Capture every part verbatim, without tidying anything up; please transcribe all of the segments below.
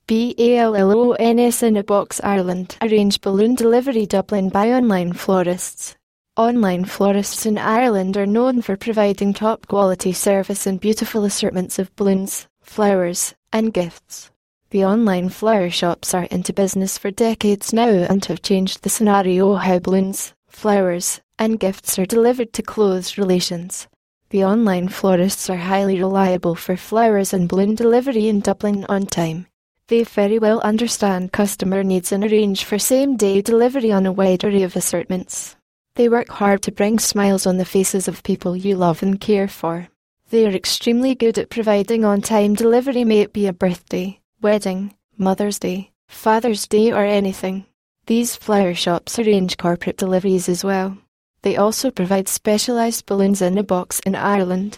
B A L L O N S in a Box Ireland. Arrange balloon delivery Dublin by online florists. Online florists in Ireland are known for providing top quality service and beautiful assortments of balloons, flowers, and gifts. The online flower shops are into business for decades now and have changed the scenario how balloons, flowers, and gifts are delivered to close relations. The online florists are highly reliable for flowers and balloon delivery in Dublin on time. They very well understand customer needs and arrange for same-day delivery on a wide array of assortments. They work hard to bring smiles on the faces of people you love and care for. They are extremely good at providing on-time delivery, may it be a birthday, wedding, Mother's Day, Father's Day or anything. These flower shops arrange corporate deliveries as well. They also provide specialised balloons in a box in Ireland.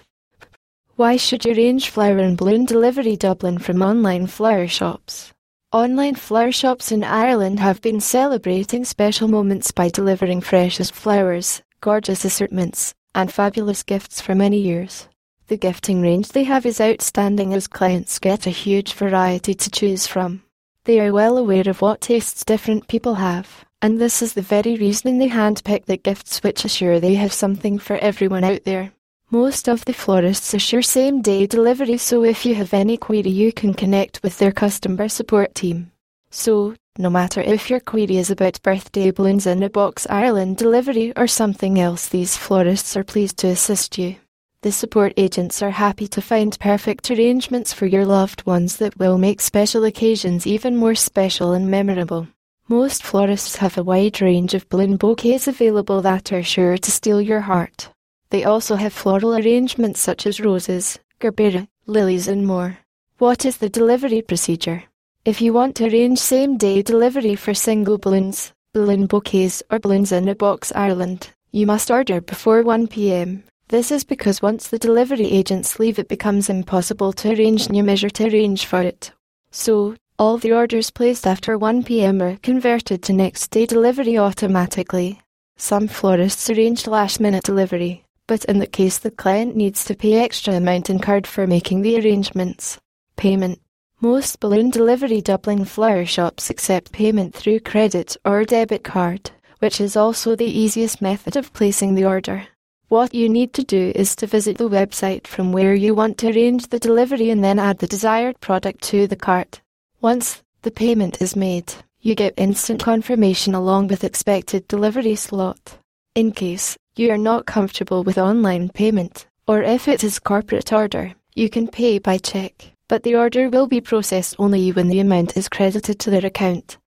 Why should you arrange flower and balloon delivery Dublin from online flower shops? Online flower shops in Ireland have been celebrating special moments by delivering freshest flowers, gorgeous assortments, and fabulous gifts for many years. The gifting range they have is outstanding as clients get a huge variety to choose from. They are well aware of what tastes different people have, and this is the very reason they handpick the gifts which assure they have something for everyone out there. Most of the florists assure same-day delivery, so if you have any query you can connect with their customer support team. So, no matter if your query is about birthday balloons in a box Ireland delivery or something else, these florists are pleased to assist you. The support agents are happy to find perfect arrangements for your loved ones that will make special occasions even more special and memorable. Most florists have a wide range of balloon bouquets available that are sure to steal your heart. They also have floral arrangements such as roses, gerbera, lilies and more. What is the delivery procedure? If you want to arrange same-day delivery for single balloons, balloon bouquets or balloons in a box Ireland, you must order before one p m. This is because once the delivery agents leave it becomes impossible to arrange new measure to arrange for it. So, all the orders placed after one p m are converted to next day delivery automatically. Some florists arrange last-minute delivery, but in that case the client needs to pay extra amount incurred for making the arrangements. Payment. Most balloon delivery Dublin flower shops accept payment through credit or debit card, which is also the easiest method of placing the order. What you need to do is to visit the website from where you want to arrange the delivery and then add the desired product to the cart. Once the payment is made, you get instant confirmation along with expected delivery slot. In case you are not comfortable with online payment, or if it is corporate order, you can pay by cheque, but the order will be processed only when the amount is credited to their account.